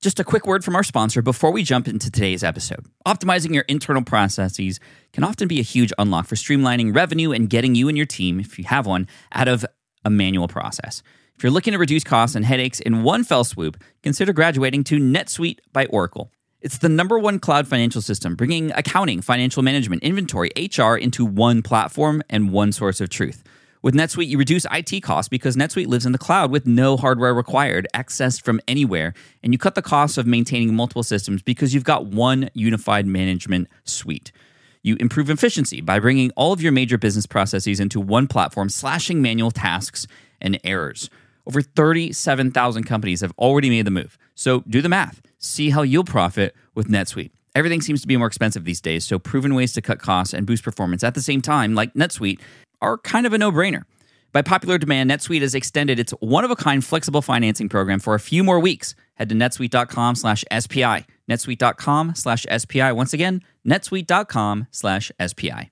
Just a quick word from our sponsor before we jump into today's episode. Optimizing your internal processes can often be a huge unlock for streamlining revenue and getting you and your team, if you have one, out of a manual process. If you're looking to reduce costs and headaches in one fell swoop, consider graduating to NetSuite by Oracle. It's the #1 cloud financial system, bringing accounting, financial management, inventory, HR into one platform and one source of truth. With NetSuite, you reduce IT costs because NetSuite lives in the cloud with no hardware required, accessed from anywhere, and you cut the cost of maintaining multiple systems because you've got one unified management suite. You improve efficiency by bringing all of your major business processes into one platform, slashing manual tasks and errors. Over 37,000 companies have already made the move. So do the math. See how you'll profit with NetSuite. Everything seems to be more expensive these days, so proven ways to cut costs and boost performance at the same time, like NetSuite, are kind of a no-brainer. By popular demand, NetSuite has extended its one-of-a-kind flexible financing program for a few more weeks. Head to netsuite.com/SPI. netsuite.com/SPI. Once again, netsuite.com/SPI.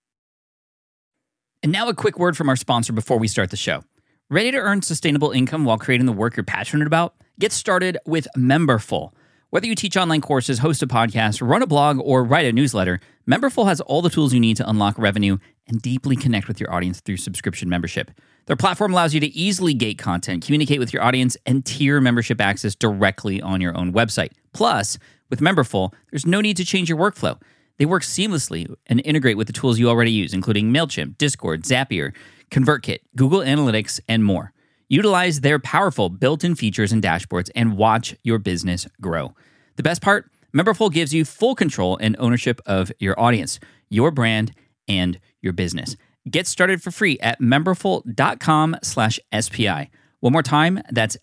And now a quick word from our sponsor before we start the show. Ready to earn sustainable income while creating the work you're passionate about? Get started with Memberful. Whether you teach online courses, host a podcast, run a blog, or write a newsletter, Memberful has all the tools you need to unlock revenue and deeply connect with your audience through subscription membership. Their platform allows you to easily gate content, communicate with your audience, and tier membership access directly on your own website. Plus, with Memberful, there's no need to change your workflow. They work seamlessly and integrate with the tools you already use, including MailChimp, Discord, Zapier, ConvertKit, Google Analytics, and more. Utilize their powerful built-in features and dashboards and watch your business grow. The best part? Memberful gives you full control and ownership of your audience, your brand, and your business. Get started for free at memberful.com/SPI. One more time, that's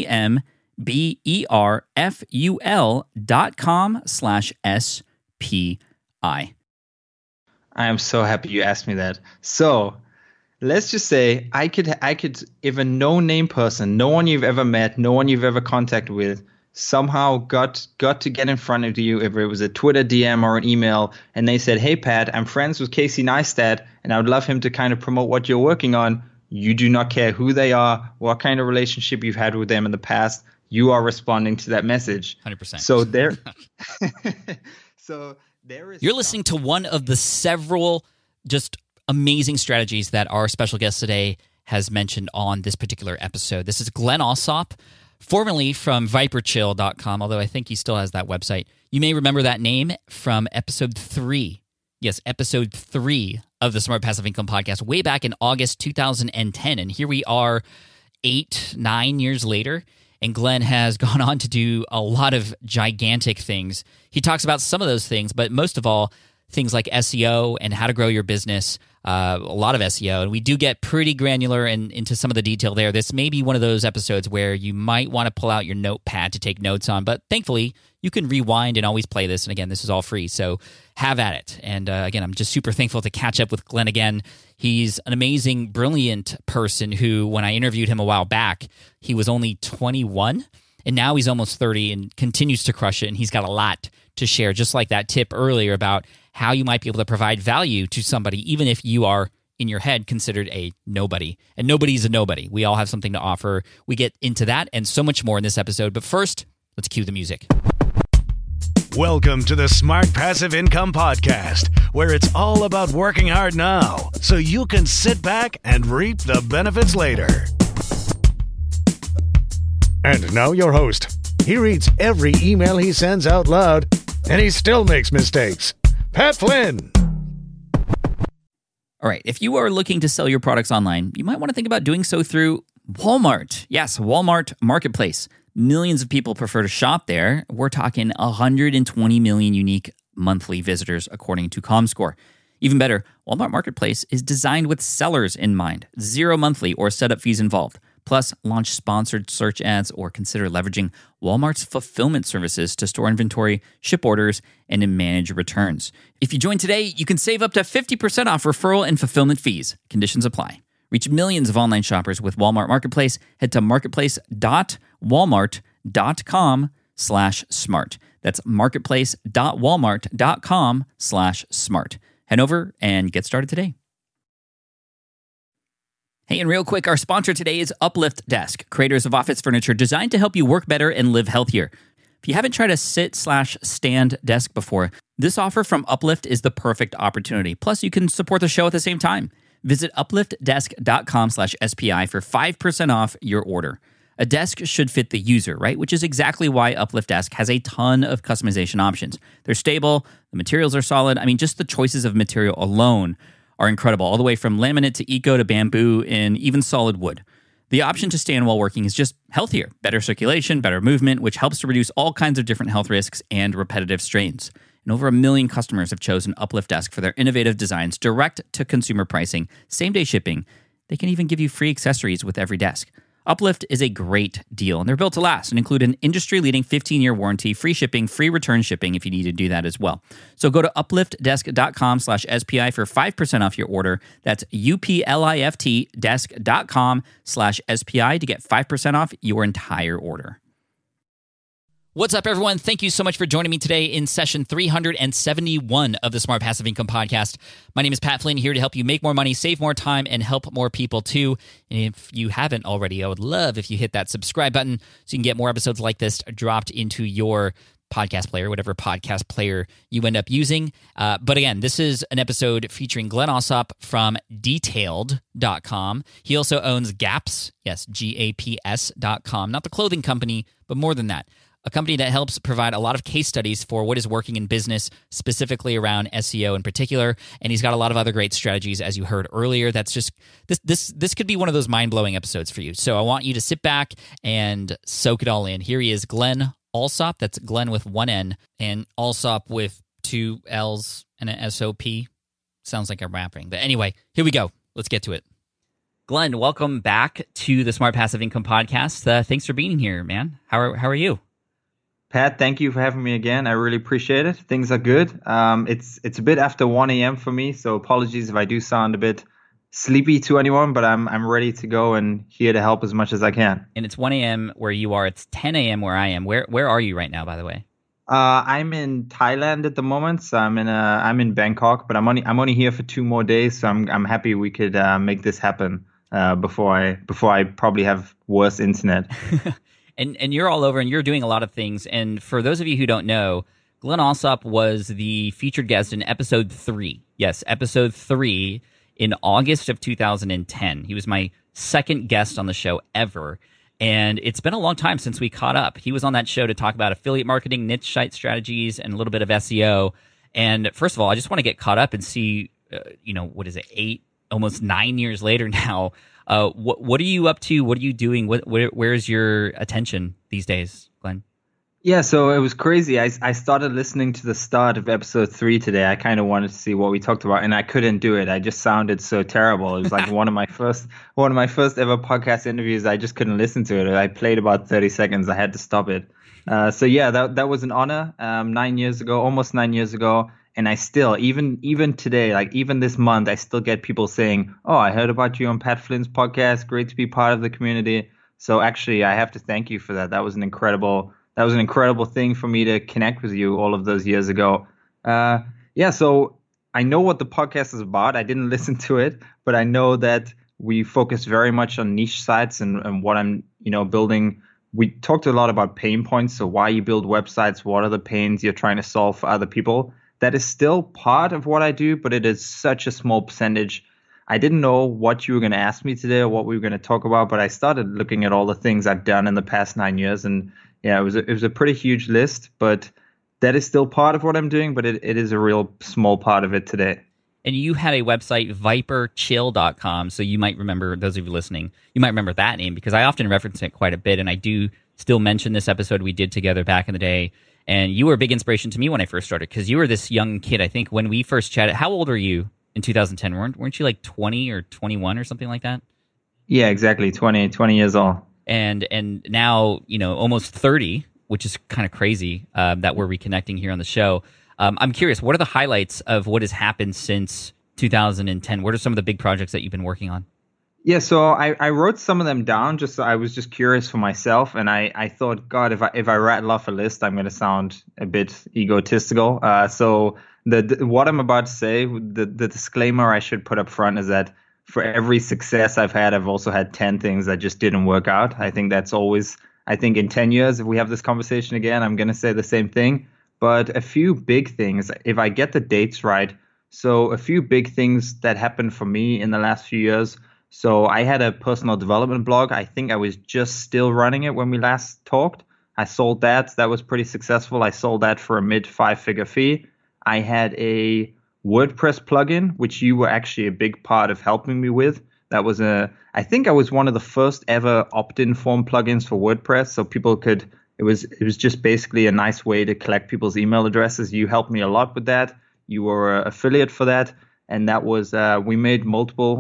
memberful.com/SPI. I am so happy you asked me that. So let's just say I could, if a no-name person, no one you've ever met, no one you've ever contacted with, somehow got to get in front of you, if it was a Twitter DM or an email, and they said, "Hey Pat, I'm friends with Casey Neistat, and I would love him to kind of promote what you're working on." You do not care who they are, what kind of relationship you've had with them in the past. You are responding to that message. 100%. So there is. You're listening to one of the several just amazing strategies that our special guest today has mentioned on this particular episode. This is Glenn Allsop, formerly from ViperChill.com, although I think he still has that website. You may remember that name from episode 3. Yes, episode 3 of the Smart Passive Income Podcast, way back in August 2010. And here we are 8-9 years later, and Glenn has gone on to do a lot of gigantic things. He talks about some of those things, but most of all, things like SEO and how to grow your business, a lot of SEO, and we do get pretty granular and into some of the detail there. This may be one of those episodes where you might want to pull out your notepad to take notes on, but thankfully, you can rewind and always play this. And again, this is all free, so have at it. And again, I'm just super thankful to catch up with Glenn again. He's an amazing, brilliant person who, when I interviewed him a while back, he was only 21, and now he's almost 30 and continues to crush it, and he's got a lot to share, just like that tip earlier about how you might be able to provide value to somebody, even if you are, in your head, considered a nobody. And nobody's a nobody. We all have something to offer. We get into that and so much more in this episode. But first, let's cue the music. Welcome to the Smart Passive Income Podcast, where it's all about working hard now so you can sit back and reap the benefits later. And now your host. He reads every email he sends out loud, and he still makes mistakes. Pat Flynn. All right, if you are looking to sell your products online, you might want to think about doing so through Walmart. Yes, Walmart Marketplace. Millions of people prefer to shop there. We're talking 120 million unique monthly visitors, according to Comscore. Even better, Walmart Marketplace is designed with sellers in mind. 0 monthly or setup fees involved. Plus, launch sponsored search ads or consider leveraging Walmart's fulfillment services to store inventory, ship orders, and to manage returns. If you join today, you can save up to 50% off referral and fulfillment fees. Conditions apply. Reach millions of online shoppers with Walmart Marketplace. Head to marketplace.walmart.com/smart. That's marketplace.walmart.com/smart. Head over and get started today. Hey, and real quick, our sponsor today is Uplift Desk, creators of office furniture designed to help you work better and live healthier. If you haven't tried a sit/stand desk before, this offer from Uplift is the perfect opportunity. Plus, you can support the show at the same time. Visit upliftdesk.com/SPI for 5% off your order. A desk should fit the user, right? Which is exactly why Uplift Desk has a ton of customization options. They're stable, the materials are solid. I mean, just the choices of material alone are incredible, all the way from laminate to eco to bamboo and even solid wood. The option to stand while working is just healthier, better circulation, better movement, which helps to reduce all kinds of different health risks and repetitive strains. And over 1 million customers have chosen Uplift Desk for their innovative designs, direct-to-consumer pricing, same-day shipping. They can even give you free accessories with every desk. Uplift is a great deal, and they're built to last and include an industry-leading 15-year warranty, free shipping, free return shipping if you need to do that as well. So go to upliftdesk.com/SPI for 5% off your order. That's upliftdesk.com/SPI to get 5% off your entire order. What's up, everyone? Thank you so much for joining me today in session 371 of the Smart Passive Income Podcast. My name is Pat Flynn, here to help you make more money, save more time, and help more people too. And if you haven't already, I would love if you hit that subscribe button so you can get more episodes like this dropped into your podcast player, whatever podcast player you end up using. But again, this is an episode featuring Glenn Allsopp from Detailed.com. He also owns GAPS, yes, GAPS.com, not the clothing company, but more than that. A company that helps provide a lot of case studies for what is working in business, specifically around SEO in particular. And he's got a lot of other great strategies, as you heard earlier. That's just this could be one of those mind-blowing episodes for you. So I want you to sit back and soak it all in. Here he is, Glenn Allsopp. That's Glenn with one N, and Allsopp with two L's and an SOP. Sounds like I'm rapping. But anyway, here we go. Let's get to it. Glenn, welcome back to the Smart Passive Income Podcast. Thanks for being here, man. How are you? Pat, thank you for having me again. I really appreciate it. Things are good. It's a bit after 1 a.m. for me, so apologies if I do sound a bit sleepy to anyone, but I'm ready to go and here to help as much as I can. And it's 1 a.m. where you are. It's 10 a.m. where I am. Where are you right now, by the way? I'm in Thailand at the moment, so I'm in Bangkok, but I'm only here for 2 more days, so I'm happy we could make this happen before I probably have worse internet. And you're all over, and you're doing a lot of things. And for those of you who don't know, Glenn Allsopp was the featured guest in episode 3. Yes, episode 3 in August of 2010. He was my second guest on the show ever. And it's been a long time since we caught up. He was on that show to talk about affiliate marketing, niche site strategies, and a little bit of SEO. And first of all, I just want to get caught up and see, what is it, almost 9 years later now. What are you up to? What are you doing? Where's your attention these days, Glenn? Yeah, so it was crazy. I started listening to the start of episode 3 today. I kind of wanted to see what we talked about, and I couldn't do it. I just sounded so terrible. It was like one of my first ever podcast interviews. I just couldn't listen to it. I played about 30 seconds. I had to stop it. So yeah, that was an honor. 9 years ago, almost 9 years ago. And I still, even today, like even this month, I still get people saying, "Oh, I heard about you on Pat Flynn's podcast. Great to be part of the community." So actually, I have to thank you for that. That was an incredible thing for me to connect with you all of those years ago. So I know what the podcast is about. I didn't listen to it, but I know that we focus very much on niche sites and what I'm building. We talked a lot about pain points. So why you build websites, what are the pains you're trying to solve for other people. That is still part of what I do, but it is such a small percentage. I didn't know what you were going to ask me today or what we were going to talk about, but I started looking at all the things I've done in the past 9 years. And yeah, it was a pretty huge list, but that is still part of what I'm doing, but it is a real small part of it today. And you had a website, viperchill.com. So you might remember, those of you listening, you might remember that name because I often reference it quite a bit. And I do still mention this episode we did together back in the day. And you were a big inspiration to me when I first started because you were this young kid. I think when we first chatted, how old are you in 2010? Weren't you like 20 or 21 or something like that? Yeah, exactly. 20 years old. And now, almost 30, which is kind of crazy that we're reconnecting here on the show. I'm curious, what are the highlights of what has happened since 2010? What are some of the big projects that you've been working on? Yeah, so I wrote some of them down. I was just curious for myself, and I thought, God, if I rattle off a list, I'm going to sound a bit egotistical. So what I'm about to say, the disclaimer I should put up front is that for every success I've had, I've also had 10 things that just didn't work out. I think that's always I think in 10 years, if we have this conversation again, I'm going to say the same thing. But a few big things, if I get the dates right. So a few big things that happened for me in the last few years. So I had a personal development blog. I think I was just still running it when we last talked. I sold that. That was pretty successful. I sold that for a mid 5-figure fee. I had a WordPress plugin, which you were actually a big part of helping me with. I think I was one of the first ever opt-in form plugins for WordPress. So people could, it was just basically a nice way to collect people's email addresses. You helped me a lot with that. You were an affiliate for that. And that was, I made multiple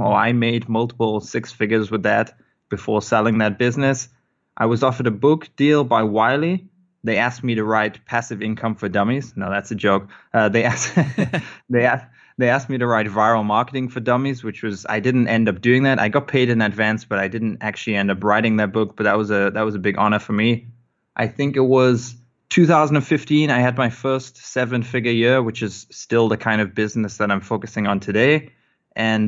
6 figures with that before selling that business. I was offered a book deal by Wiley. They asked me to write Passive Income for Dummies. No, that's a joke. They asked me to write Viral Marketing for Dummies, I didn't end up doing that. I got paid in advance, but I didn't actually end up writing that book. But that was a big honor for me. I think it was 2015. I had my first 7-figure year, which is still the kind of business that I'm focusing on today. And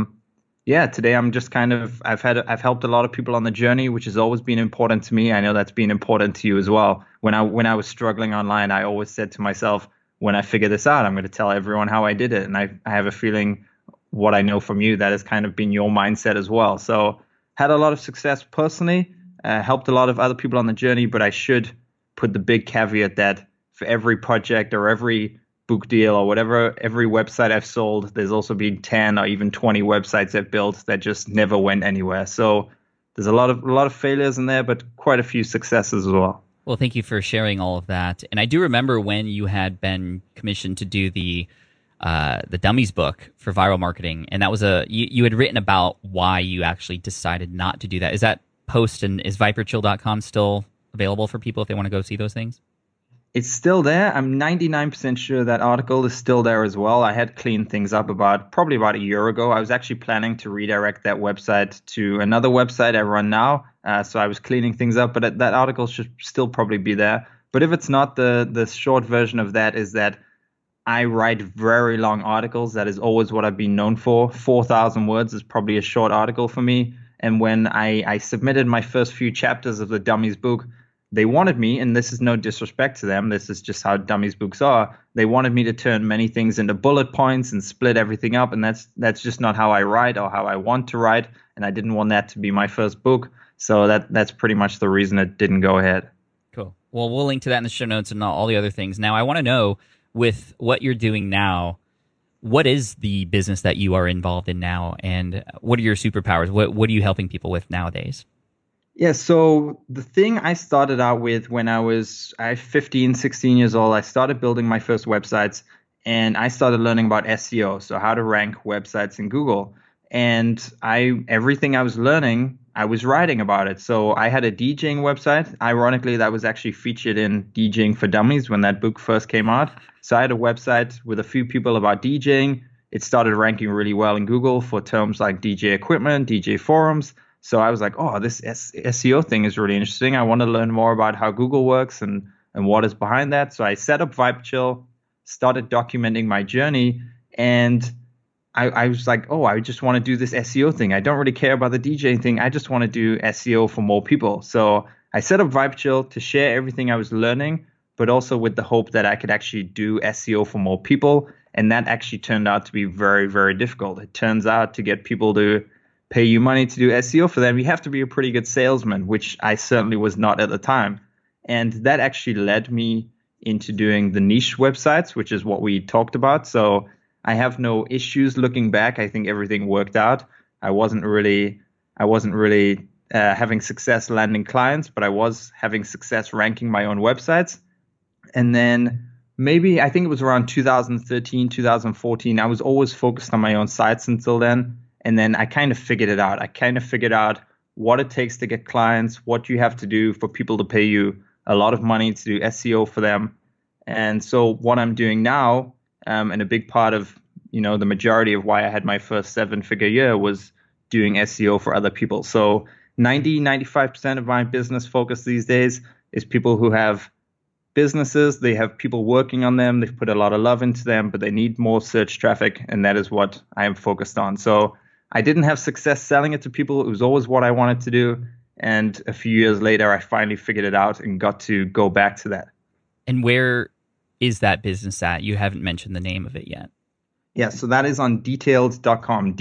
today I'm just I've helped a lot of people on the journey, which has always been important to me. I know that's been important to you as well. When I was struggling online, I always said to myself, when I figure this out, I'm going to tell everyone how I did it. And I have a feeling what I know from you, that has kind of been your mindset as well. So had a lot of success personally, helped a lot of other people on the journey, but I should put the big caveat that for every project or every book deal or whatever, every website I've sold, there's also been 10 or even 20 websites I've built that just never went anywhere. So there's a lot of failures in there, but quite a few successes as well. Well, thank you for sharing all of that. And I do remember when you had been commissioned to do the Dummies book for viral marketing, and that was you had written about why you actually decided not to do that. Is that post, and is viperchill.com still available for people if they want to go see those things? It's still there. I'm 99% sure that article is still there as well. I had cleaned things up probably about a year ago. I was actually planning to redirect that website to another website I run now. So I was cleaning things up, but that article should still probably be there. But if it's not, the short version of that is that I write very long articles. That is always what I've been known for. 4,000 words is probably a short article for me. And when I submitted my first few chapters of the Dummies book, they wanted me, and this is no disrespect to them, this is just how Dummies books are, they wanted me to turn many things into bullet points and split everything up, and that's just not how I write or how I want to write, and I didn't want that to be my first book, so that's pretty much the reason it didn't go ahead. Cool. Well, we'll link to that in the show notes and all the other things. Now, I want to know, with what you're doing now, what is the business that you are involved in now, and what are your superpowers? What are you helping people with nowadays? Yeah, so the thing I started out with when I was 15, 16 years old, I started building my first websites, and I started learning about SEO, so how to rank websites in Google. And everything I was learning, I was writing about it. So I had a DJing website. Ironically, that was actually featured in DJing for Dummies when that book first came out. So I had a website with a few people about DJing. It started ranking really well in Google for terms like DJ equipment, DJ forums. So I was like, oh, this SEO thing is really interesting. I want to learn more about how Google works and what is behind that. So I set up ViperChill, started documenting my journey, and I was like, oh, I just want to do this SEO thing. I don't really care about the DJing thing. I just want to do SEO for more people. So I set up ViperChill to share everything I was learning, but also with the hope that I could actually do SEO for more people. And that actually turned out to be very, very difficult. It turns out to get people to pay you money to do SEO for them, you have to be a pretty good salesman, which I certainly was not at the time. And that actually led me into doing the niche websites, which is what we talked about. So I have no issues looking back. I think everything worked out. I wasn't really having success landing clients, but I was having success ranking my own websites. And then maybe I think it was around 2013, 2014. I was always focused on my own sites until then. And then I kind of figured it out. I kind of figured out what it takes to get clients, what you have to do for people to pay you a lot of money to do SEO for them. And so what I'm doing now, and a big part of, the majority of why I had my first 7-figure year was doing SEO for other people. So 95% of my business focus these days is people who have businesses. They have people working on them. They've put a lot of love into them, but they need more search traffic. And that is what I am focused on. So I didn't have success selling it to people. It was always what I wanted to do. And a few years later, I finally figured it out and got to go back to that. And where is that business at? You haven't mentioned the name of it yet. Yeah, so that is on detailed.com,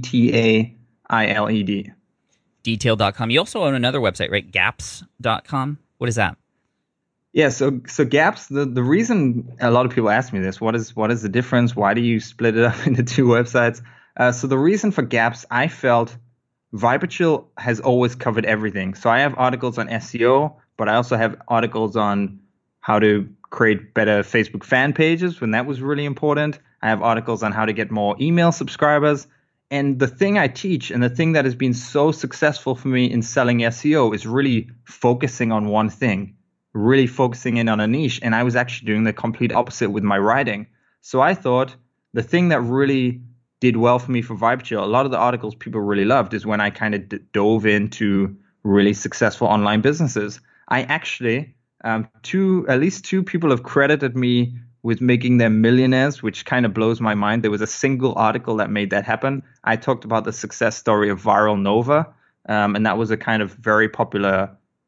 Detailed. Detailed.com. You also own another website, right? Gaps.com. What is that? Yeah, so Gaps, the reason a lot of people ask me this, what is the difference? Why do you split it up into two websites? So the reason for Gaps, I felt ViperChill has always covered everything. So I have articles on SEO, but I also have articles on how to create better Facebook fan pages when that was really important. I have articles on how to get more email subscribers. And the thing I teach and the thing that has been so successful for me in selling SEO is really focusing on one thing, really focusing in on a niche. And I was actually doing the complete opposite with my writing. So I thought the thing that really did well for me for ViperChill, a lot of the articles people really loved is when I kind of dove into really successful online businesses. I actually, at least two people have credited me with making them millionaires, which kind of blows my mind. There was a single article that made that happen. I talked about the success story of Viral Nova, and that was a kind of very popular.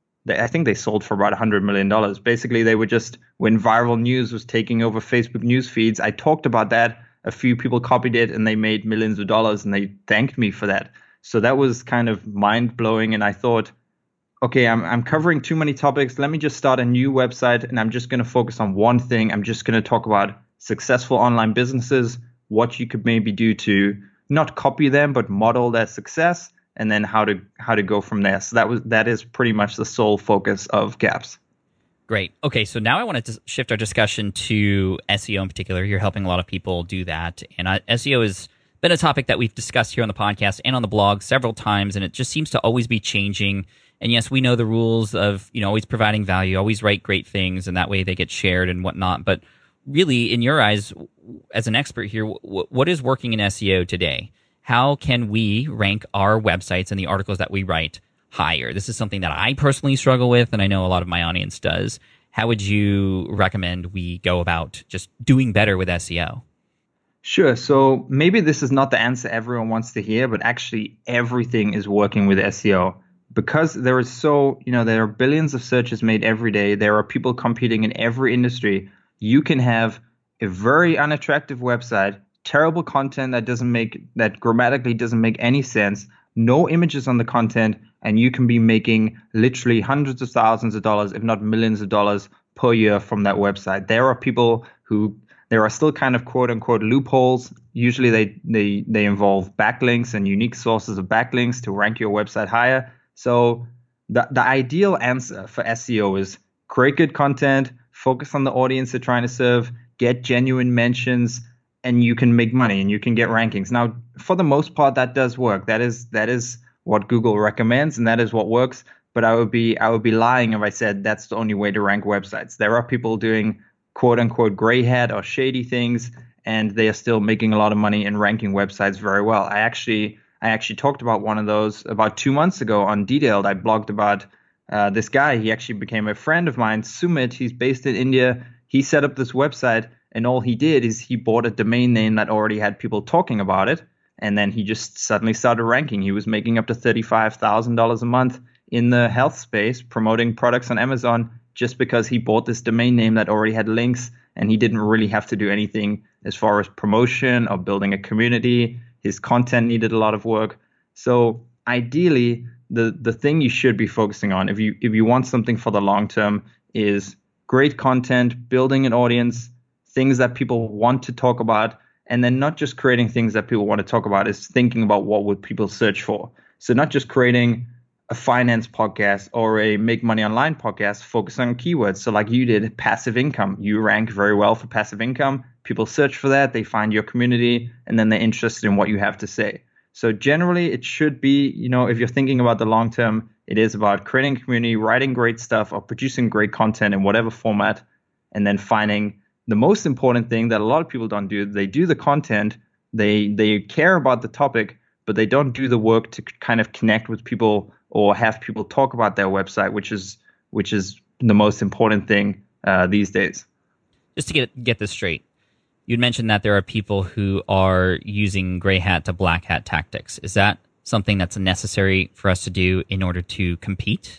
I think they sold for about $100 million. Basically, they were just, when viral news was taking over Facebook news feeds, I talked about that. A few people copied it and they made millions of dollars and they thanked me for that. So that was kind of mind blowing. And I thought, okay, I'm covering too many topics. Let me just start a new website and I'm just going to focus on one thing. I'm just going to talk about successful online businesses, what you could maybe do to not copy them, but model their success, and then how to go from there. So that is pretty much the sole focus of Gaps. Great. Okay, so now I wanted to shift our discussion to SEO in particular. You're helping a lot of people do that. And SEO has been a topic that we've discussed here on the podcast and on the blog several times, and it just seems to always be changing. And yes, we know the rules of, always providing value, always write great things, and that way they get shared and whatnot. But really, in your eyes, as an expert here, what is working in SEO today? How can we rank our websites and the articles that we write higher? This is something that I personally struggle with, and I know a lot of my audience does. How would you recommend we go about just doing better with SEO? Sure. So maybe this is not the answer everyone wants to hear, but actually everything is working with SEO. Because there is there are billions of searches made every day. There are people competing in every industry. You can have a very unattractive website, terrible content that grammatically doesn't make any sense, no images on the content, and you can be making literally hundreds of thousands of dollars, if not millions of dollars per year from that website. There are still kind of quote unquote loopholes. Usually they involve backlinks and unique sources of backlinks to rank your website higher. So the ideal answer for SEO is create good content, focus on the audience you're trying to serve, get genuine mentions, and you can make money and you can get rankings. Now, for the most part, that does work. That is what Google recommends, and that is what works. But I would be lying if I said that's the only way to rank websites. There are people doing quote unquote gray hat or shady things, and they are still making a lot of money and ranking websites very well. I actually talked about one of those about 2 months ago on Detailed. I blogged about this guy. He actually became a friend of mine, Sumit. He's based in India. He set up this website, and all he did is he bought a domain name that already had people talking about it, and then he just suddenly started ranking. He was making up to $35,000 a month in the health space, promoting products on Amazon, just because he bought this domain name that already had links, and he didn't really have to do anything as far as promotion or building a community. His content needed a lot of work. So ideally, the thing you should be focusing on if you want something for the long term is great content, building an audience, things that people want to talk about, and then not just creating things that people want to talk about, is thinking about what would people search for. So not just creating a finance podcast or a make money online podcast, focus on keywords. So like you did, passive income. You rank very well for passive income. People search for that, they find your community, and then they're interested in what you have to say. So generally, it should be, if you're thinking about the long term, it is about creating a community, writing great stuff, or producing great content in whatever format, and then finding the most important thing that a lot of people don't do. They do the content, they care about the topic, but they don't do the work to kind of connect with people or have people talk about their website, which is the most important thing these days. Just to get this straight, you'd mentioned that there are people who are using gray hat to black hat tactics. Is that something that's necessary for us to do in order to compete?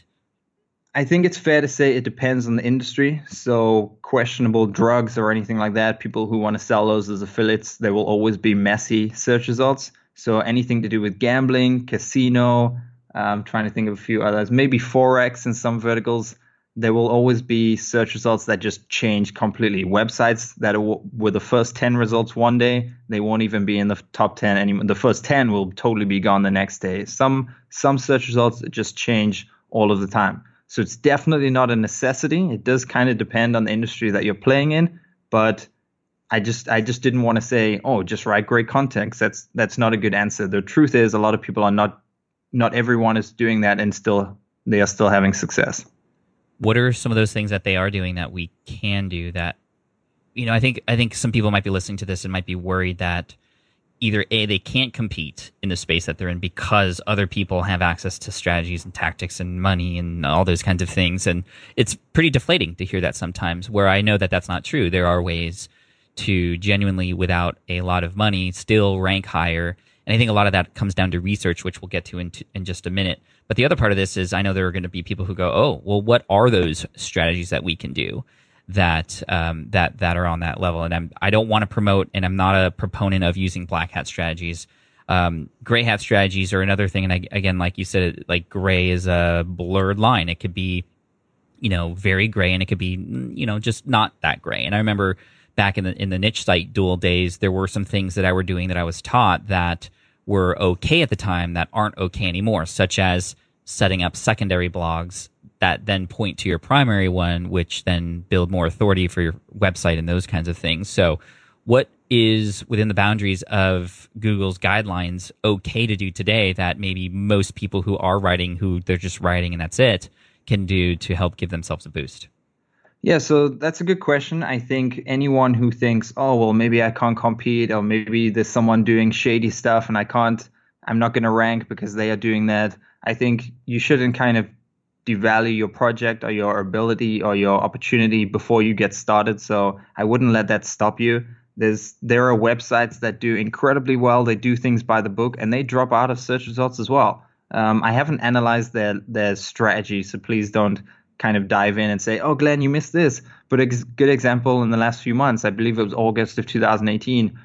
I think it's fair to say it depends on the industry. So questionable drugs or anything like that, people who want to sell those as affiliates, there will always be messy search results. So anything to do with gambling, casino, I'm trying to think of a few others, maybe Forex in some verticals, there will always be search results that just change completely. Websites that were the first 10 results one day, they won't even be in the top 10 anymore. The first 10 will totally be gone the next day. Some search results just change all of the time. So it's definitely not a necessity. It does kind of depend on the industry that you're playing in, but I just didn't want to say, oh, just write great content. That's not a good answer. The truth is, a lot of people are not everyone is doing that, and they are still having success. What are some of those things that they are doing that we can do that, I think some people might be listening to this and might be worried that either A, they can't compete in the space that they're in because other people have access to strategies and tactics and money and all those kinds of things. And it's pretty deflating to hear that sometimes, where I know that that's not true. There are ways to genuinely, without a lot of money, still rank higher. And I think a lot of that comes down to research, which we'll get to in just a minute. But the other part of this is I know there are going to be people who go, oh, well, what are those strategies that we can do that are on that level? And I don't want to promote, and I'm not a proponent of using black hat strategies. Gray hat strategies are another thing. And again, like you said, like gray is a blurred line. It could be, very gray, and it could be, just not that gray. And I remember back in the niche site duel days, there were some things that I were doing that I was taught that were okay at the time that aren't okay anymore, such as setting up secondary blogs that then point to your primary one, which then build more authority for your website and those kinds of things. So what is within the boundaries of Google's guidelines okay to do today that maybe most people who are writing, who they're just writing and that's it, can do to help give themselves a boost? Yeah, so that's a good question. I think anyone who thinks, oh, well, maybe I can't compete, or maybe there's someone doing shady stuff and I'm not going to rank because they are doing that. I think you shouldn't kind of devalue your project or your ability or your opportunity before you get started. So I wouldn't let that stop you. There are websites that do incredibly well. They do things by the book, and they drop out of search results as well. I haven't analyzed their strategy, so please don't kind of dive in and say, oh, Glenn, you missed this. But a good example in the last few months, I believe it was August of 2018,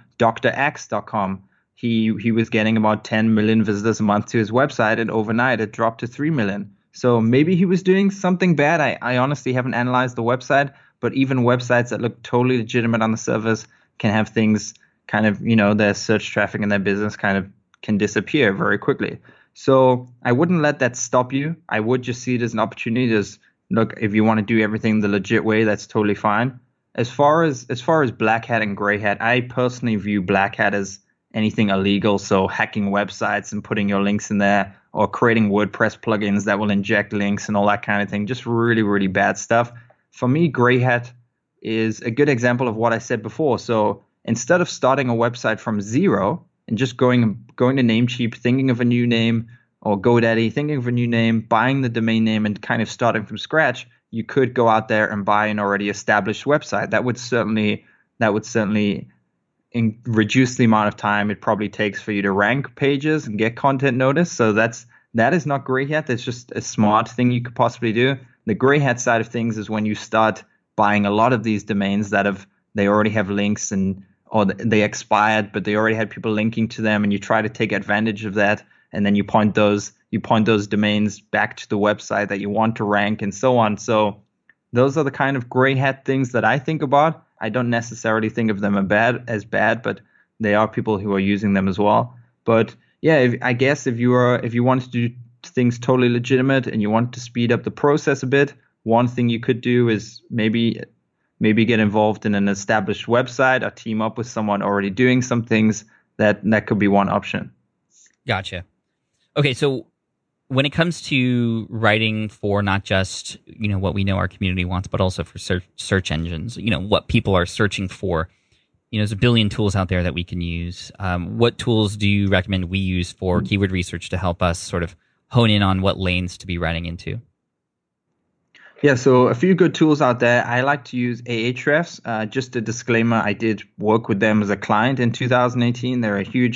DrX.com. He was getting about 10 million visitors a month to his website, and overnight it dropped to 3 million. So maybe he was doing something bad. I honestly haven't analyzed the website, but even websites that look totally legitimate on the surface can have things kind of, their search traffic and their business kind of can disappear very quickly. So I wouldn't let that stop you. I would just see it as an opportunity. Look, if you want to do everything the legit way, that's totally fine. As far as black hat and gray hat, I personally view black hat as anything illegal. So hacking websites and putting your links in there, or creating WordPress plugins that will inject links and all that kind of thing. Just really, really bad stuff. For me, gray hat is a good example of what I said before. So instead of starting a website from zero and just going to Namecheap, thinking of a new name, or GoDaddy, thinking of a new name, buying the domain name and kind of starting from scratch, you could go out there and buy an already established website. That would certainly reduce the amount of time it probably takes for you to rank pages and get content noticed. So that is not gray hat. That's just a smart thing you could possibly do. The gray hat side of things is when you start buying a lot of these domains they already have links or they expired, but they already had people linking to them, and you try to take advantage of that. And then you point those domains back to the website that you want to rank, and so on. So those are the kind of gray hat things that I think about. I don't necessarily think of them as bad, but they are people who are using them as well. But yeah, I guess if you want to do things totally legitimate and you want to speed up the process a bit, one thing you could do is maybe get involved in an established website or team up with someone already doing some things. That could be one option. Gotcha. Okay, so when it comes to writing for not just what we know our community wants, but also for search engines, what people are searching for, there's a billion tools out there that we can use. What tools do you recommend we use for keyword research to help us sort of hone in on what lanes to be writing into? Yeah, so a few good tools out there. I like to use Ahrefs. Just a disclaimer, I did work with them as a client in 2018. They're a huge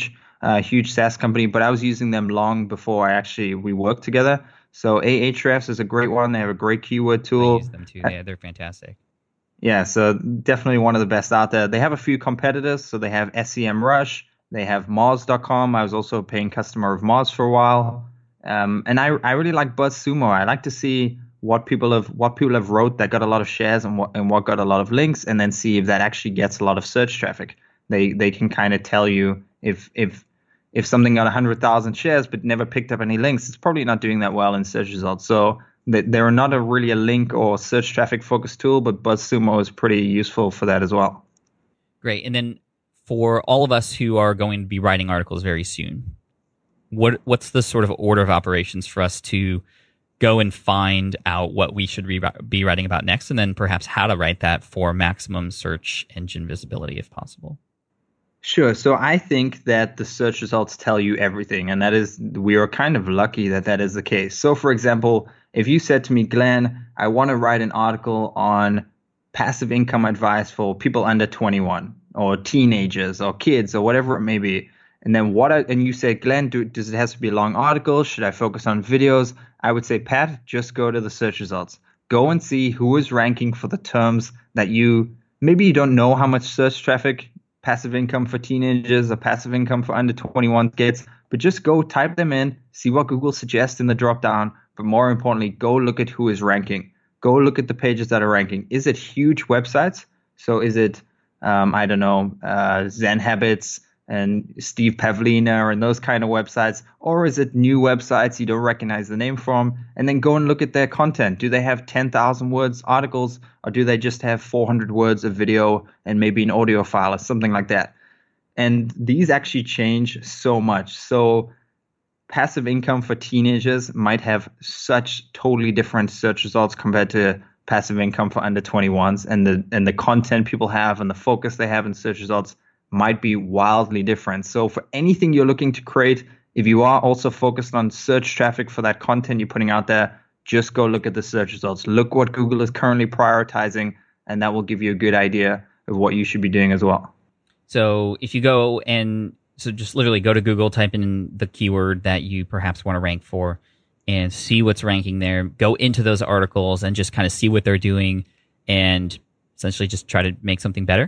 a huge SaaS company, but I was using them long before we worked together. So Ahrefs is a great one. They have a great keyword tool. I use them too. They're fantastic. Yeah, so definitely one of the best out there. They have a few competitors. So they have SEMrush. They have Moz.com. I was also a paying customer of Moz for a while. And I really like BuzzSumo. I like to see what people have wrote that got a lot of shares and what got a lot of links, and then see if that actually gets a lot of search traffic. They can kind of tell you if something got 100,000 shares but never picked up any links, it's probably not doing that well in search results. So they're not really a link or search traffic focused tool, but BuzzSumo is pretty useful for that as well. Great. And then for all of us who are going to be writing articles very soon, what's the sort of order of operations for us to go and find out what we should be writing about next, and then perhaps how to write that for maximum search engine visibility if possible? Sure. So I think that the search results tell you everything, and we are kind of lucky that is the case. So for example, if you said to me, Glenn, I want to write an article on passive income advice for people under 21 or teenagers or kids or whatever it may be, and then and you say, Glenn, does it have to be a long article? Should I focus on videos? I would say, Pat, just go to the search results. Go and see who is ranking for the terms that maybe you don't know how much search traffic passive income for teenagers or passive income for under 21 gets, but just go type them in, see what Google suggests in the drop down. But more importantly, go look at who is ranking. Go look at the pages that are ranking. Is it huge websites? So is it, Zen Habits and Steve Pavlina and those kind of websites? Or is it new websites you don't recognize the name from? And then go and look at their content. Do they have 10,000 words articles, or do they just have 400 words of video and maybe an audio file or something like that? And these actually change so much. So passive income for teenagers might have such totally different search results compared to passive income for under 21s, and the content people have and the focus they have in search results might be wildly different. So for anything you're looking to create, if you are also focused on search traffic for that content you're putting out there, just go look at the search results. Look what Google is currently prioritizing, and that will give you a good idea of what you should be doing as well. So if you just literally go to Google, type in the keyword that you perhaps want to rank for, and see what's ranking there. Go into those articles and just kind of see what they're doing, and essentially just try to make something better.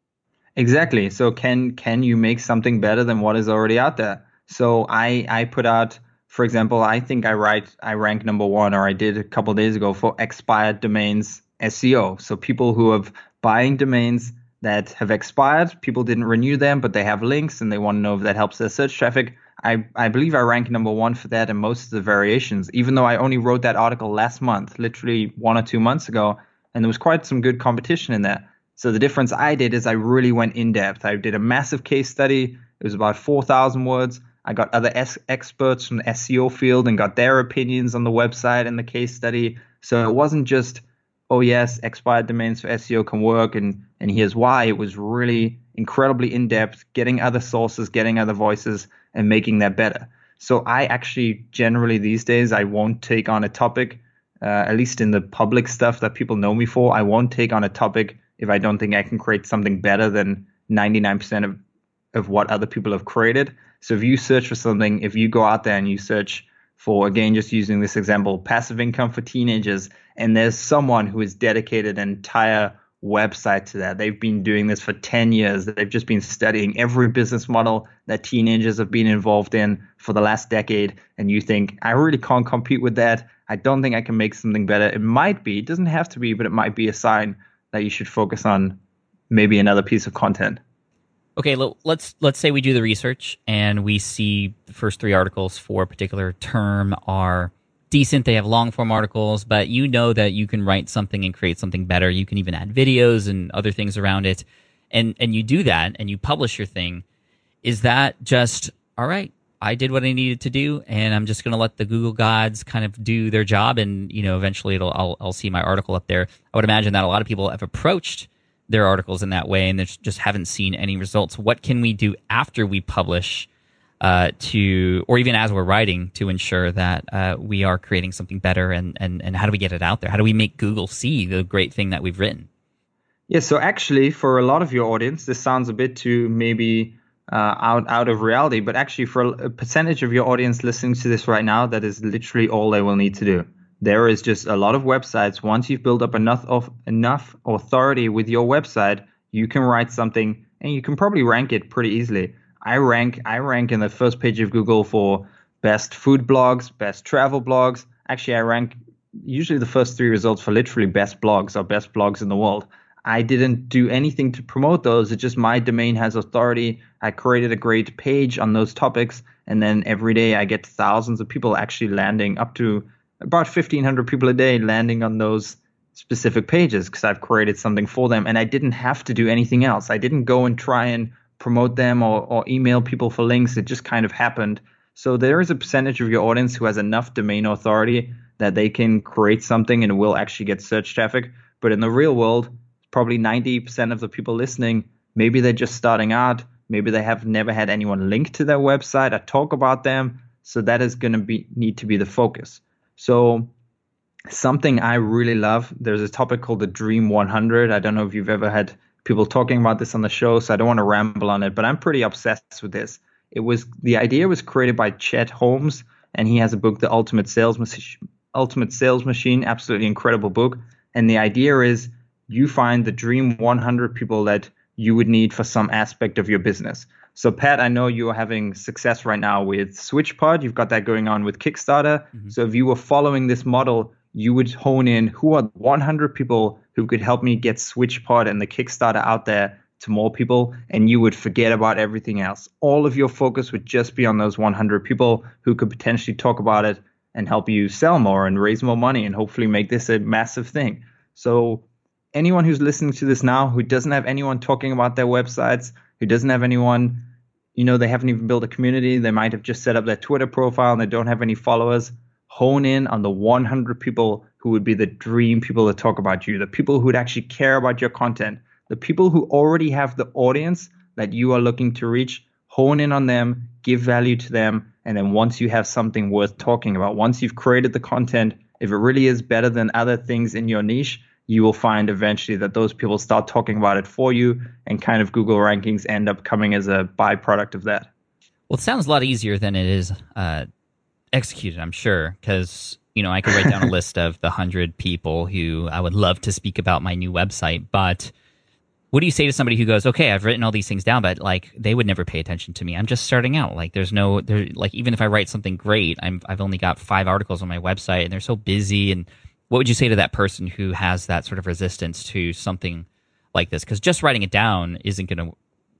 Exactly. So can you make something better than what is already out there? So I put out, for example, I think I rank number one, or I did a couple of days ago, for expired domains SEO. So people who have buying domains that have expired, people didn't renew them, but they have links and they want to know if that helps their search traffic. I believe I rank number one for that in most of the variations, even though I only wrote that article last month, literally 1 or 2 months ago, and there was quite some good competition in there. So the difference I did is I really went in depth. I did a massive case study. It was about 4,000 words. I got other experts from the SEO field and got their opinions on the website and the case study. So it wasn't just, oh yes, expired domains for SEO can work and here's why. It was really incredibly in depth, getting other sources, getting other voices, and making that better. So I actually generally these days, I won't take on a topic, at least in the public stuff that people know me for. I won't take on a topic if I don't think I can create something better than 99% of what other people have created. So if you search for something, if you go out there and you search for, again, just using this example, passive income for teenagers, and there's someone who has dedicated an entire website to that. They've been doing this for 10 years. They've just been studying every business model that teenagers have been involved in for the last decade. And you think, I really can't compete with that. I don't think I can make something better. It might be, it doesn't have to be, but it might be a sign that you should focus on maybe another piece of content. Okay, let's say we do the research and we see the first 3 articles for a particular term are decent. They have long form articles, but you know that you can write something and create something better. You can even add videos and other things around it. And you do that and you publish your thing. Is that just, all right, I did what I needed to do and I'm just going to let the Google gods kind of do their job, and eventually I'll see my article up there. I would imagine that a lot of people have approached their articles in that way and they just haven't seen any results. What can we do after we publish or even as we're writing, to ensure that we are creating something better, and how do we get it out there? How do we make Google see the great thing that we've written? Yeah, so actually for a lot of your audience, this sounds a bit too maybe out of reality. But actually, for a percentage of your audience listening to this right now, that is literally all they will need to do. There is just a lot of websites. Once you've built up enough authority with your website, you can write something and you can probably rank it pretty easily. I rank in the first page of Google for best food blogs, best travel blogs. Actually, I rank usually the first 3 results for literally best blogs or best blogs in the world. I didn't do anything to promote those. It's just my domain has authority. I created a great page on those topics. And then every day I get thousands of people actually landing, up to about 1,500 people a day landing on those specific pages because I've created something for them. And I didn't have to do anything else. I didn't go and try and promote them or email people for links. It just kind of happened. So there is a percentage of your audience who has enough domain authority that they can create something and it will actually get search traffic. But in the real world, probably 90% of the people listening, maybe they're just starting out. Maybe they have never had anyone link to their website or talk about them. So that is going to need to be the focus. So something I really love, there's a topic called the Dream 100. I don't know if you've ever had people talking about this on the show, so I don't want to ramble on it, but I'm pretty obsessed with this. The idea was created by Chet Holmes, and he has a book, The Ultimate Sales Machine, absolutely incredible book. And the idea is you find the dream 100 people that you would need for some aspect of your business. So Pat, I know you are having success right now with SwitchPod. You've got that going on with Kickstarter. Mm-hmm. So if you were following this model, you would hone in who are 100 people who could help me get SwitchPod and the Kickstarter out there to more people, and you would forget about everything else. All of your focus would just be on those 100 people who could potentially talk about it and help you sell more and raise more money and hopefully make this a massive thing. So anyone who's listening to this now who doesn't have anyone talking about their websites, who doesn't have anyone, they haven't even built a community, they might have just set up their Twitter profile and they don't have any followers, hone in on the 100 people who would be the dream people to talk about you, the people who would actually care about your content, the people who already have the audience that you are looking to reach. Hone in on them, give value to them, and then once you have something worth talking about, once you've created the content, if it really is better than other things in your niche, you will find eventually that those people start talking about it for you, and kind of Google rankings end up coming as a byproduct of that. Well, it sounds a lot easier than it is executed, I'm sure, because I could write down a list of the 100 people who I would love to speak about my new website, but what do you say to somebody who goes, okay, I've written all these things down, but they would never pay attention to me. I'm just starting out. Even if I write something great, I've only got 5 articles on my website and they're so busy. And what would you say to that person who has that sort of resistance to something like this? Because just writing it down isn't going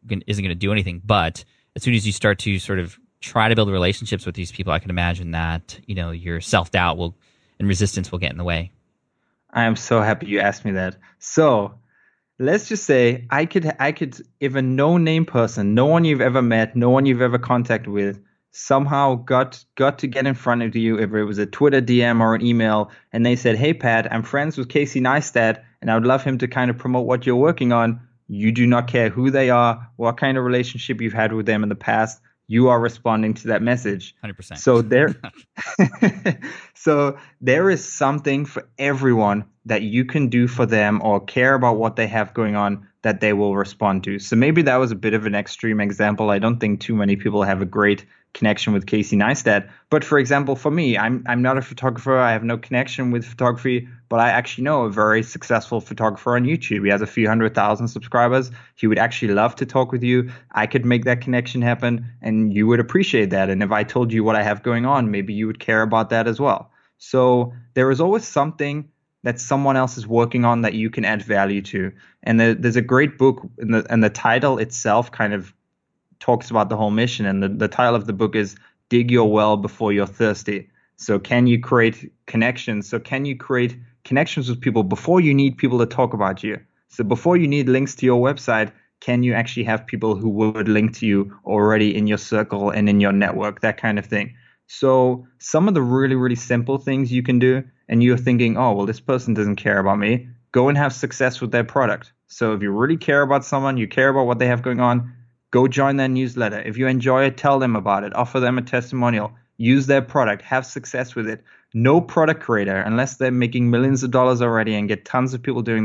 to do anything. But as soon as you start to sort of try to build relationships with these people, I can imagine that, your self-doubt and resistance will get in the way. I am so happy you asked me that. So let's just say I could, if a no-name person, no one you've ever met, no one you've ever contacted with, somehow got to get in front of you, if it was a Twitter DM or an email, and they said, hey, Pat, I'm friends with Casey Neistat, and I would love him to kind of promote what you're working on. You do not care who they are, what kind of relationship you've had with them in the past. You are responding to that message. 100%. So there is something for everyone that you can do for them or care about what they have going on that they will respond to. So maybe that was a bit of an extreme example. I don't think too many people have a great connection with Casey Neistat. But for example, for me, I'm not a photographer. I have no connection with photography, but I actually know a very successful photographer on YouTube. He has a few 100,000 subscribers. He would actually love to talk with you. I could make that connection happen and you would appreciate that. And if I told you what I have going on, maybe you would care about that as well. So there is always something that someone else is working on that you can add value to. And there's a great book, and the title itself kind of talks about the whole mission. And the title of the book is Dig Your Well Before You're Thirsty. So can you create connections? So can you create connections with people before you need people to talk about you? So before you need links to your website, can you actually have people who would link to you already in your circle and in your network, that kind of thing? So some of the really, really simple things you can do, and you're thinking, oh, well, this person doesn't care about me. Go and have success with their product. So if you really care about someone, you care about what they have going on, go join their newsletter. If you enjoy it, tell them about it. Offer them a testimonial. Use their product. Have success with it. No product creator, unless they're making millions of dollars already and get tons of people doing this,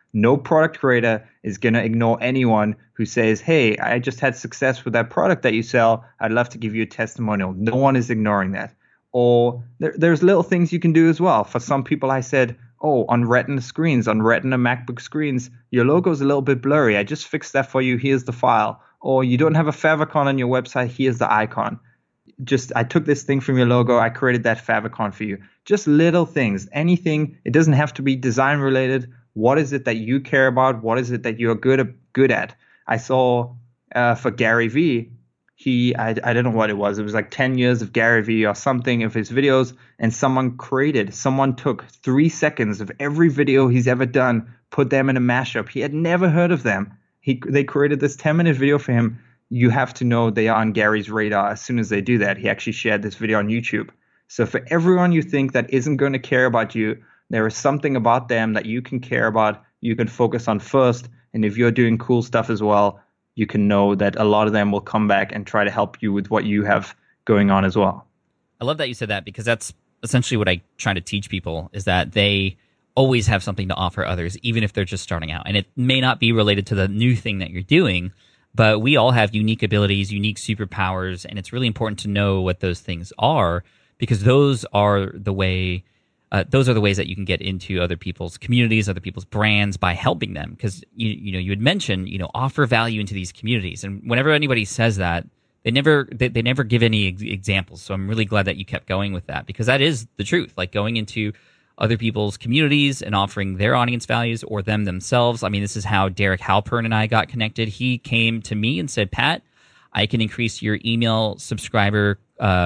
No product creator is going to ignore anyone who says, hey, I just had success with that product that you sell. I'd love to give you a testimonial. No one is ignoring that. Or there's little things you can do as well. For some people, I said, oh, on Retina screens, on Retina MacBook screens, your logo is a little bit blurry. I just fixed that for you. Here's the file. Or you don't have a favicon on your website. Here's the icon. I took this thing from your logo. I created that favicon for you. Just little things, anything. It doesn't have to be design related. What is it that you care about? What is it that you're good at? I saw for Gary Vee, I don't know what it was. It was like 10 years of Gary Vee or something of his videos. And someone took 3 seconds of every video he's ever done, put them in a mashup. He had never heard of them. They created this 10-minute video for him. You have to know they are on Gary's radar as soon as they do that. He actually shared this video on YouTube. So for everyone you think that isn't going to care about you, there is something about them that you can care about, you can focus on first. And if you're doing cool stuff as well, you can know that a lot of them will come back and try to help you with what you have going on as well. I love that you said that, because that's essentially what I try to teach people, is that they always have something to offer others, even if they're just starting out. And it may not be related to the new thing that you're doing, but we all have unique abilities, unique superpowers, and it's really important to know what those things are, because those are the ways that you can get into other people's communities, other people's brands, by helping them. Because you had mentioned, offer value into these communities, and whenever anybody says that, they never give any examples. So I'm really glad that you kept going with that, because that is the truth. Like going into other people's communities and offering their audience values or them themselves. I mean, this is how Derek Halpern and I got connected. He came to me and said, Pat, I can increase your email subscriber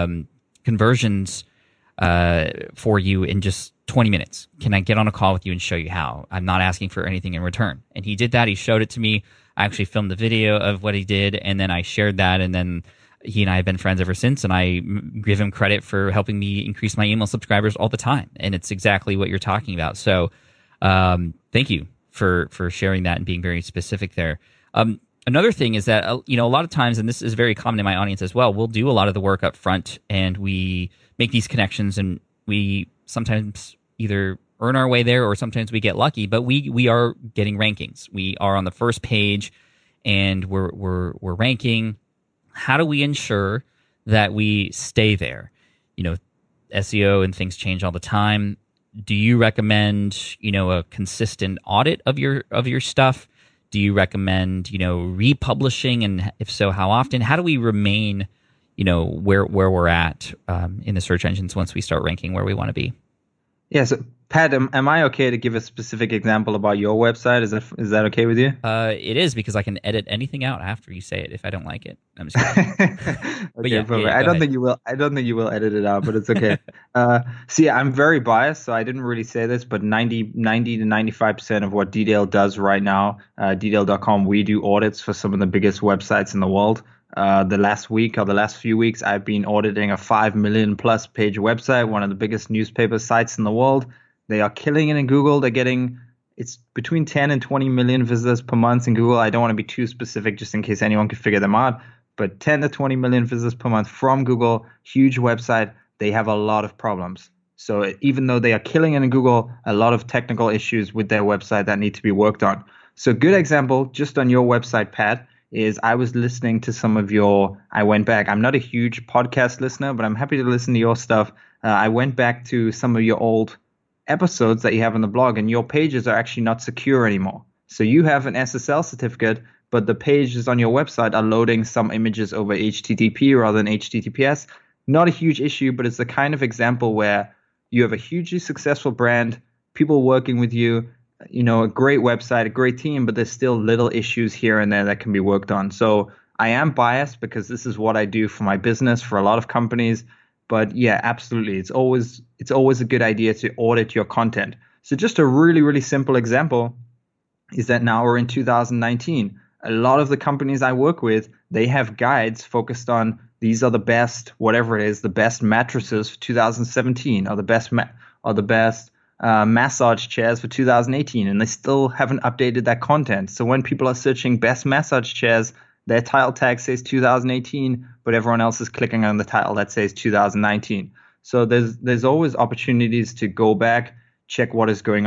conversions for you in just 20 minutes. Can I get on a call with you and show you how? I'm not asking for anything in return. And he did that. He showed it to me. I actually filmed the video of what he did, and then I shared that, and then he and I have been friends ever since, and I give him credit for helping me increase my email subscribers all the time. And it's exactly what you're talking about. So thank you for sharing that and being very specific there. Another thing is that, a lot of times, and this is very common in my audience as well, we'll do a lot of the work up front, and we make these connections, and we sometimes either earn our way there or sometimes we get lucky, but we are getting rankings. We are on the first page, and we're ranking. How do we ensure that we stay there? SEO and things change all the time. Do you recommend, a consistent audit of your stuff? Do you recommend, republishing? And if so, how often? How do we remain, where we're at in the search engines once we start ranking where we want to be? Yeah. So Pat, am I okay to give a specific example about your website? Is that okay with you? It is, because I can edit anything out after you say it if I don't like it. I'm just kidding. Okay, yeah, perfect. I don't think you will. I don't think you will edit it out, but it's okay. See, I'm very biased, so I didn't really say this, but 90 to 95% of what DDale does right now, DDale.com, we do audits for some of the biggest websites in the world. The last week or the last few weeks, I've been auditing a 5 million plus page website, one of the biggest newspaper sites in the world. They are killing it in Google. It's between 10 and 20 million visitors per month in Google. I don't want to be too specific just in case anyone can figure them out, but 10 to 20 million visitors per month from Google, huge website. They have a lot of problems. So even though they are killing it in Google, a lot of technical issues with their website that need to be worked on. So good example, just on your website, Pat, is I was listening to I went back. I'm not a huge podcast listener, but I'm happy to listen to your stuff. I went back to some of your old episodes that you have on the blog, and your pages are actually not secure anymore. So you have an SSL certificate, but the pages on your website are loading some images over HTTP rather than HTTPS. Not a huge issue, but it's the kind of example where you have a hugely successful brand, people working with you, a great website, a great team, but there's still little issues here and there that can be worked on. So I am biased because this is what I do for my business, for a lot of companies. But yeah, absolutely. It's always a good idea to audit your content. So just a really, really simple example is that now we're in 2019. A lot of the companies I work with, they have guides focused on these are the best, whatever it is, the best mattresses for 2017 or the best massage chairs for 2018. And they still haven't updated that content. So when people are searching best massage chairs, their title tag says 2018, but everyone else is clicking on the title that says 2019. So there's always opportunities to go back, check what is going on.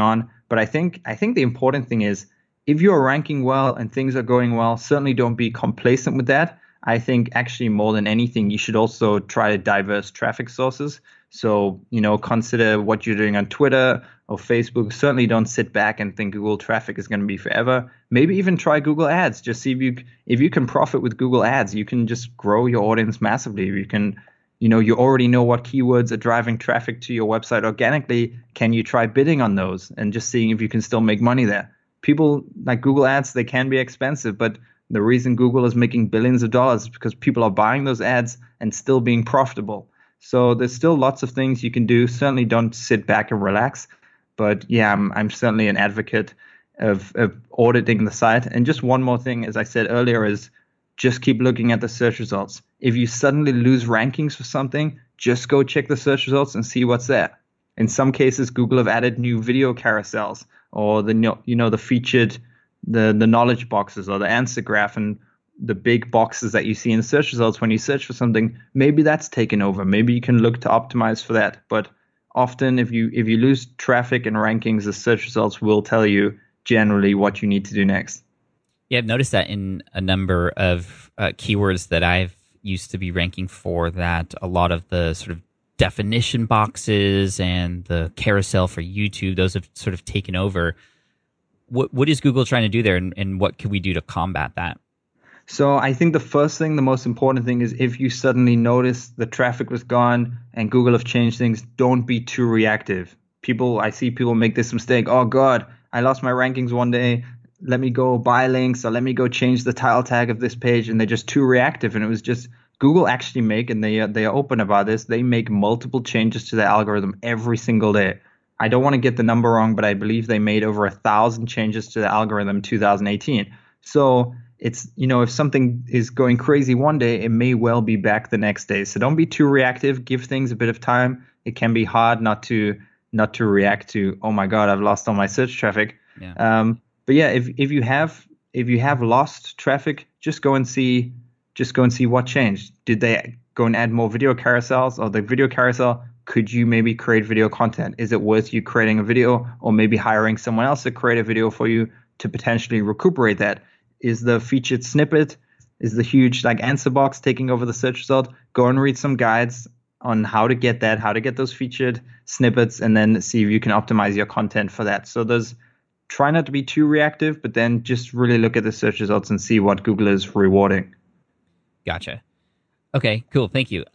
But I think the important thing is, if you're ranking well and things are going well, certainly don't be complacent with that. I think actually more than anything, you should also try to diverse traffic sources. So, consider what you're doing on Twitter or Facebook. Certainly don't sit back and think Google traffic is going to be forever. Maybe even try Google Ads. Just see if you can profit with Google Ads, you can just grow your audience massively. You can, you already know what keywords are driving traffic to your website organically. Can you try bidding on those and just seeing if you can still make money there? People like Google Ads, they can be expensive, but the reason Google is making billions of dollars is because people are buying those ads and still being profitable. So there's still lots of things you can do. Certainly don't sit back and relax. But yeah, I'm certainly an advocate of auditing the site. And just one more thing, as I said earlier, is just keep looking at the search results. If you suddenly lose rankings for something, just go check the search results and see what's there. In some cases, Google have added new video carousels or the featured the knowledge boxes or the answer graph and the big boxes that you see in search results when you search for something. Maybe that's taken over. Maybe you can look to optimize for that. But often if you lose traffic and rankings, the search results will tell you generally what you need to do next. Yeah, I've noticed that in a number of keywords that I've used to be ranking for, that a lot of the sort of definition boxes and the carousel for YouTube, those have sort of taken over. What is Google trying to do there, and what can we do to combat that? So I think the most important thing is, if you suddenly notice the traffic was gone and Google have changed things, don't be too reactive. I see people make this mistake. Oh God, I lost my rankings one day. Let me go buy links, or let me go change the title tag of this page. And they're just too reactive. And it was just, Google actually and they are open about this, they make multiple changes to their algorithm every single day. I don't want to get the number wrong, but I believe they made over 1,000 changes to the algorithm in 2018. So it's, if something is going crazy one day, it may well be back the next day. So don't be too reactive. Give things a bit of time. It can be hard not to react to, oh my God, I've lost all my search traffic. Yeah. But yeah, if you have lost traffic, just go and see what changed. Did they go and add more video carousels, or the video carousel? Could you maybe create video content? Is it worth you creating a video, or maybe hiring someone else to create a video for you to potentially recuperate that? Is the featured snippet, is the huge answer box taking over the search result? Go and read some guides on how to get those featured snippets, and then see if you can optimize your content for that. So try not to be too reactive, but then just really look at the search results and see what Google is rewarding. Gotcha. Okay, cool. Thank you.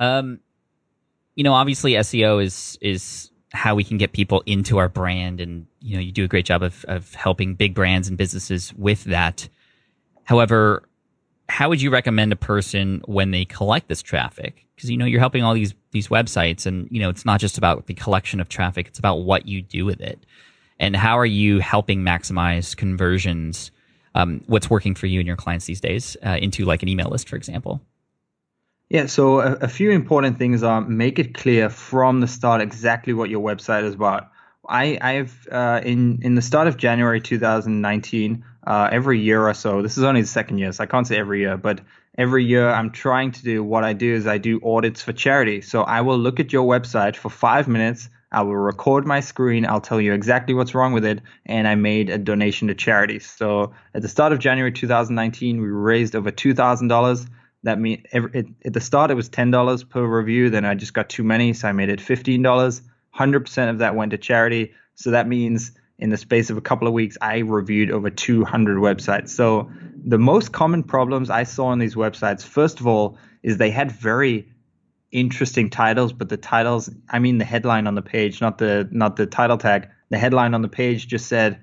Obviously SEO is how we can get people into our brand, and you do a great job of helping big brands and businesses with that. However, how would you recommend a person when they collect this traffic? Because you're helping all these websites, and it's not just about the collection of traffic, it's about what you do with it. And how are you helping maximize conversions? What's working for you and your clients these days into an email list, for example? Yeah, so a few important things are, make it clear from the start exactly what your website is about. I've in the start of January 2019, every year or so, this is only the second year, so I can't say every year, but every year I'm trying to do, what I do is I do audits for charity. So I will look at your website for 5 minutes, I will record my screen, I'll tell you exactly what's wrong with it, and I made a donation to charity. So at the start of January 2019, we raised over $2,000. That means at the start it was $10 per review. Then I just got too many, so I made it $15. 100% of that went to charity. So that means in the space of a couple of weeks, I reviewed over 200 websites. So the most common problems I saw on these websites, first of all, is they had very interesting titles, but the titles, the headline on the page, not the title tag. The headline on the page just said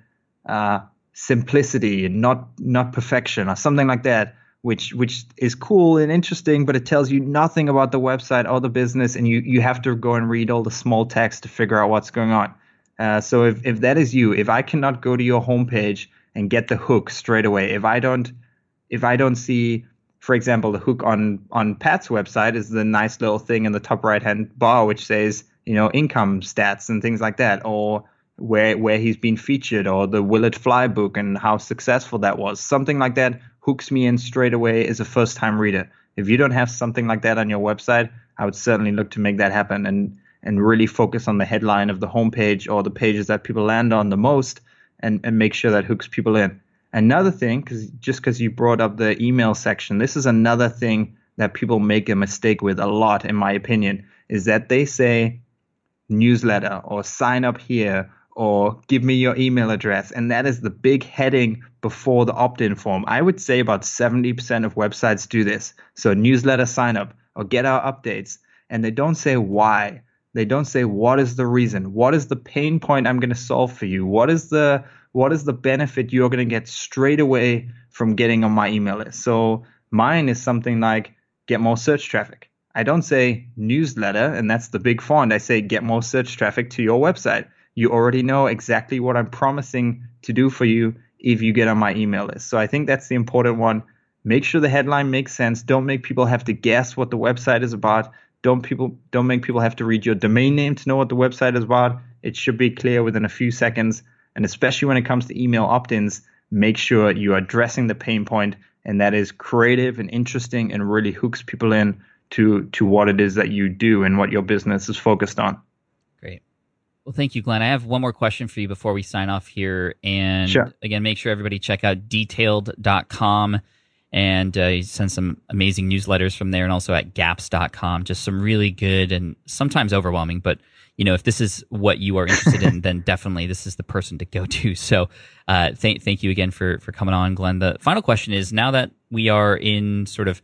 simplicity and not perfection, or something like that. Which is cool and interesting, but it tells you nothing about the website or the business, and you have to go and read all the small text to figure out what's going on. So if that is you, if I cannot go to your homepage and get the hook straight away, if I don't see, for example, the hook on Pat's website is the nice little thing in the top right hand bar which says income stats and things like that, or where he's been featured, or the Will It Fly book and how successful that was, something like that hooks me in straight away as a first-time reader. If you don't have something like that on your website, I would certainly look to make that happen and really focus on the headline of the homepage or the pages that people land on the most, and make sure that hooks people in. Another thing, because you brought up the email section, this is another thing that people make a mistake with a lot, in my opinion, is that they say newsletter or sign up here or give me your email address. And that is the big heading before the opt-in form. I would say about 70% of websites do this. So newsletter sign up or get our updates. And they don't say why. They don't say what is the reason. What is the pain point I'm going to solve for you? What is the benefit you're going to get straight away from getting on my email list? So mine is something like get more search traffic. I don't say newsletter, and that's the big font. I say get more search traffic to your website. You already know exactly what I'm promising to do for you if you get on my email list. So I think that's the important one. Make sure the headline makes sense. Don't make people have to guess what the website is about. Don't make people have to read your domain name to know what the website is about. It should be clear within a few seconds. And especially when it comes to email opt-ins, make sure you are addressing the pain point, and that is creative and interesting and really hooks people in to what it is that you do and what your business is focused on. Great. Well, thank you, Glenn. I have one more question for you before we sign off here. And sure. Again, make sure everybody check out detailed.com. And you send some amazing newsletters from there, and also at gaps.com. Just some really good and sometimes overwhelming, but if this is what you are interested in, then definitely this is the person to go to. So thank you again for coming on, Glenn. The final question is, now that we are in sort of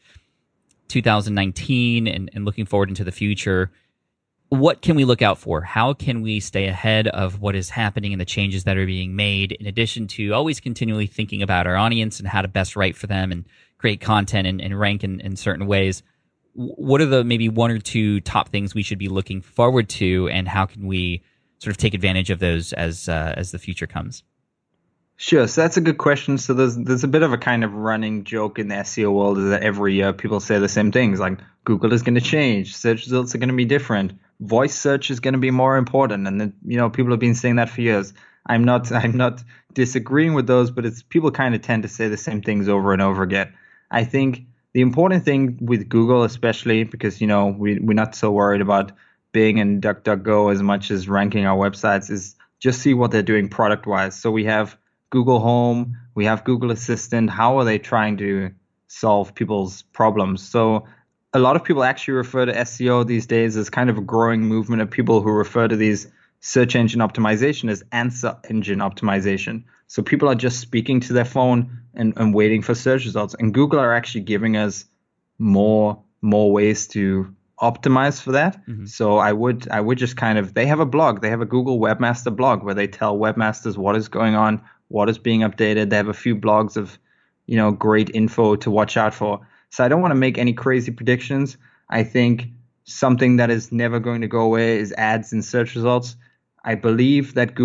2019 and looking forward into the future, what can we look out for? How can we stay ahead of what is happening and the changes that are being made, in addition to always continually thinking about our audience and how to best write for them and create content and rank in certain ways? What are the maybe one or two top things we should be looking forward to, and how can we sort of take advantage of those as the future comes? Sure. So that's a good question. So there's a bit of a kind of running joke in the SEO world, is that every year people say the same things, like Google is going to change, search results are going to be different, voice search is going to be more important, and then people have been saying that for years. I'm not disagreeing with those, but it's people kind of tend to say the same things over and over again. I think the important thing with Google, especially because we're not so worried about Bing and DuckDuckGo as much as ranking our websites, is just see what they're doing product-wise. So we have Google Home, we have Google Assistant. How are they trying to solve people's problems? So a lot of people actually refer to SEO these days as kind of a growing movement of people who refer to these search engine optimization as answer engine optimization. So people are just speaking to their phone and waiting for search results. And Google are actually giving us more ways to optimize for that. Mm-hmm. So I would just they have a blog. They have a Google Webmaster blog where they tell webmasters what is going on, what is being updated. They have a few blogs of, great info to watch out for. So I don't want to make any crazy predictions. I think something that is never going to go away is ads in search results. I believe that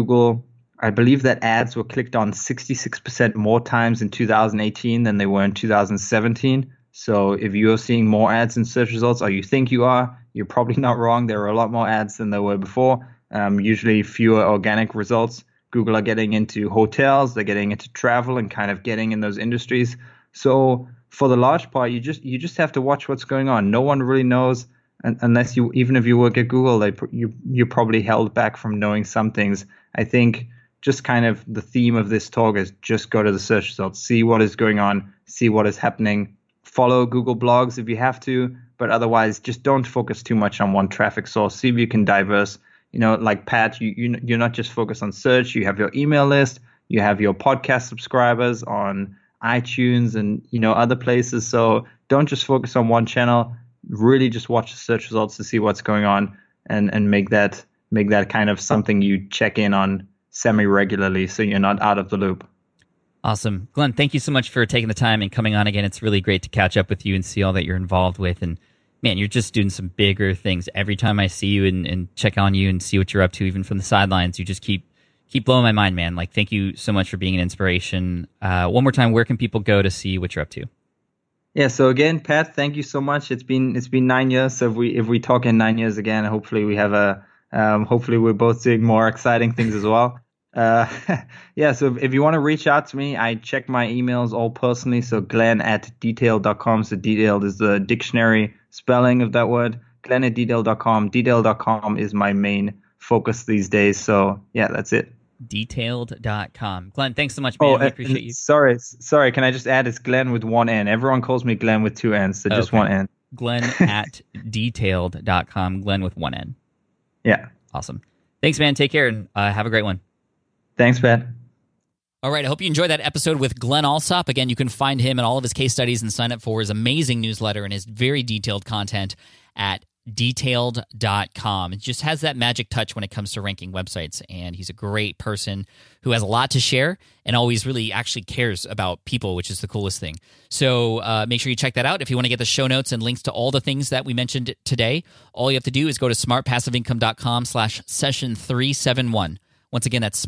ads were clicked on 66% more times in 2018 than they were in 2017. So if you're seeing more ads in search results, or you think you are, you're probably not wrong. There are a lot more ads than there were before. Usually fewer organic results. Google are getting into hotels, they're getting into travel, and kind of getting in those industries. So for the large part, you just have to watch what's going on. No one really knows, unless even if you work at Google, you're probably held back from knowing some things. I think just kind of the theme of this talk is just go to the search results, see what is going on, see what is happening. Follow Google blogs if you have to, but otherwise just don't focus too much on one traffic source. See if you can diverse. Like Pat, you're not just focused on search. You have your email list, you have your podcast subscribers on iTunes and other places. So don't just focus on one channel. Really just watch the search results to see what's going on, and make that kind of something you check in on semi-regularly, so you're not out of the loop. Awesome. Glenn, thank you so much for taking the time and coming on again. It's really great to catch up with you and see all that you're involved with. And man, you're just doing some bigger things. Every time I see you and check on you and see what you're up to, even from the sidelines, you just keep blowing my mind, man. Like, thank you so much for being an inspiration. One more time, where can people go to see what you're up to? Yeah. So again, Pat, thank you so much. It's been 9 years. So if we talk in 9 years again, hopefully we have hopefully we're both doing more exciting things as well. Yeah, so if you want to reach out to me, I check my emails all personally. So glenn@detailed.com. So detailed is the dictionary spelling of that word. Glenn@detailed.com. Detailed.com is my main focus these days. So yeah, that's it. Detailed.com. Glenn, thanks so much, man. We appreciate you. Sorry. Can I just add? It's Glenn with one N. Everyone calls me Glenn with two N's, so just one N. Glenn at detailed.com. Glenn with one N. Yeah. Awesome. Thanks, man. Take care and have a great one. Thanks, Pat. All right. I hope you enjoyed that episode with Glenn Allsop. Again, you can find him and all of his case studies and sign up for his amazing newsletter and his very detailed content at detailed.com. It just has that magic touch when it comes to ranking websites, and he's a great person who has a lot to share and always really actually cares about people, which is the coolest thing. So make sure you check that out. If you want to get the show notes and links to all the things that we mentioned today, all you have to do is go to smartpassiveincome.com/session371. Once again, that's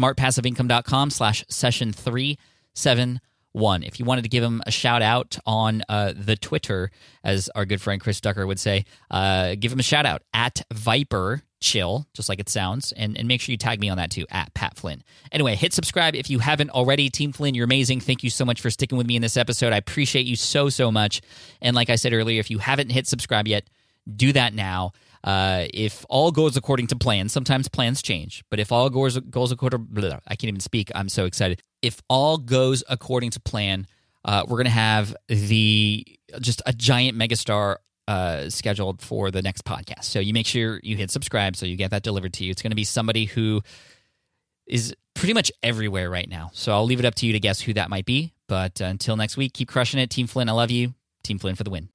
smartpassiveincome.com/session371. If you wanted to give him a shout out on the Twitter, as our good friend Chris Ducker would say, give him a shout out at Viper Chill, just like it sounds, and make sure you tag me on that too, at Pat Flynn. Anyway, hit subscribe if you haven't already. Team Flynn, you're amazing. Thank you so much for sticking with me in this episode. I appreciate you so much. And like I said earlier, if you haven't hit subscribe yet, do that now. If all goes according to plan, sometimes plans change, but if all goes according, I can't even speak. I'm so excited. If all goes according to plan, we're going to have just a giant megastar scheduled for the next podcast. So you make sure you hit subscribe so you get that delivered to you. It's going to be somebody who is pretty much everywhere right now. So I'll leave it up to you to guess who that might be. But until next week, keep crushing it. Team Flynn, I love you. Team Flynn for the win.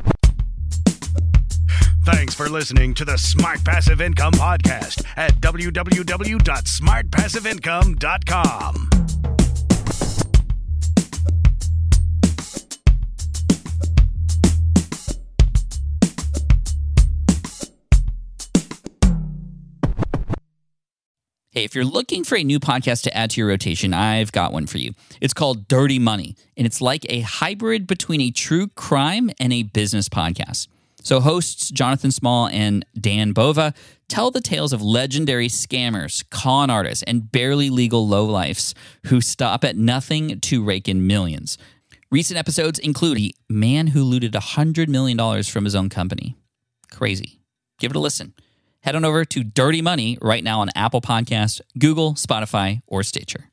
Thanks for listening to the Smart Passive Income Podcast at www.smartpassiveincome.com. Hey, if you're looking for a new podcast to add to your rotation, I've got one for you. It's called Dirty Money, and it's like a hybrid between a true crime and a business podcast. So hosts Jonathan Small and Dan Bova tell the tales of legendary scammers, con artists, and barely legal lowlifes who stop at nothing to rake in millions. Recent episodes include a man who looted $100 million from his own company. Crazy. Give it a listen. Head on over to Dirty Money right now on Apple Podcasts, Google, Spotify, or Stitcher.